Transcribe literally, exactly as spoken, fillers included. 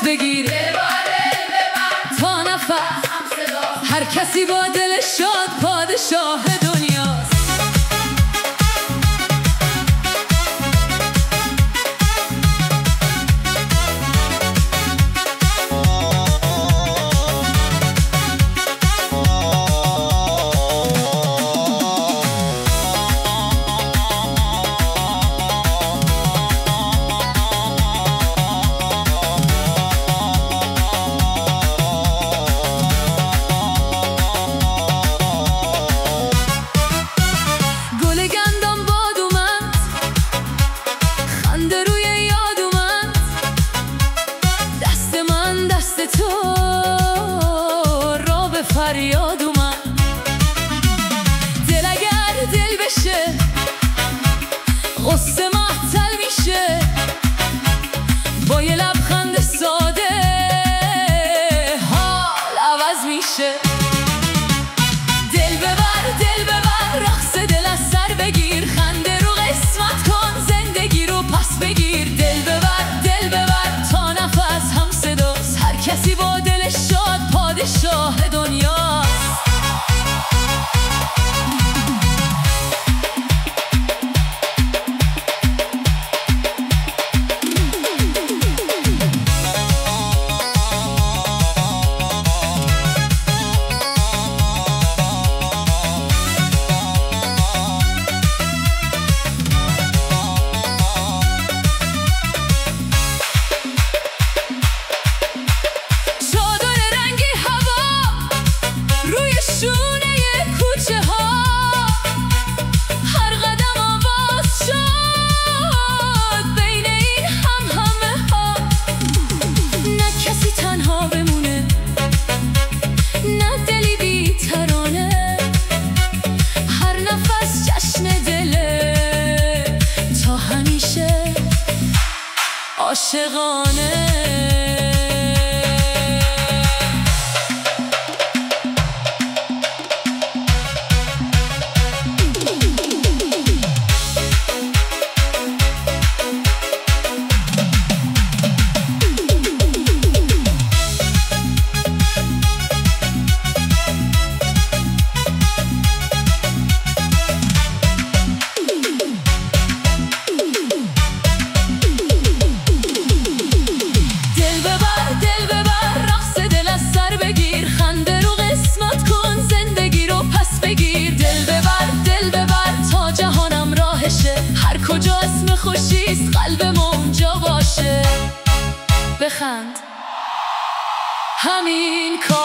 بگیر تا نفس هر کسی با دل شاد پادشاه دنیاست. فریاد اومد دل اگر دل بشه غصه معطل میشه، با یه لبخند ساده حال عوض میشه. دل ببر دل ببر رقص دل از سر بگیر، خنده رو قسمت کن زندگی رو پس بگیر. دل ببر دل ببر تا نفس هم صداست، هر کسی با دل شاد پادشاه دنیاست. عاشقانه کجا اسم خوشیست قلبم اونجا باشه. بخند همین کار